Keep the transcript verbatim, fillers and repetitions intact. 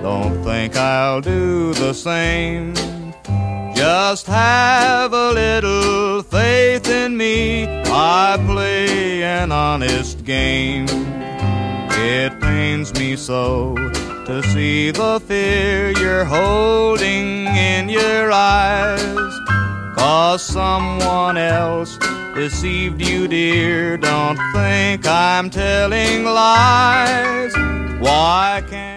don't think I'll do the same. Just have a little faith in me, I play an honest game. It pains me so to see the fear you're holding in your eyes, 'cause someone else deceived you, dear. Don't think I'm telling lies. Why can't